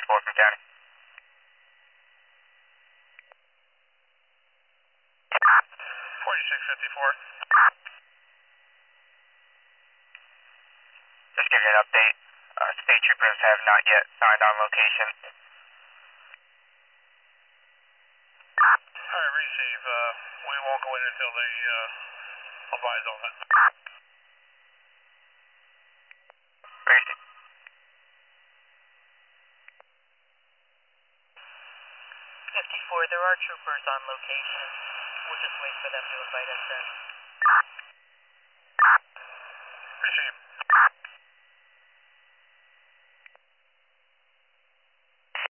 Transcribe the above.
4 from county. 4654. Just give you an update. State troopers have not yet signed on location. Alright, receive. We won't go in until they advise on that. Receive. 54, there are troopers on location. We'll just wait for them to invite us in. Receive.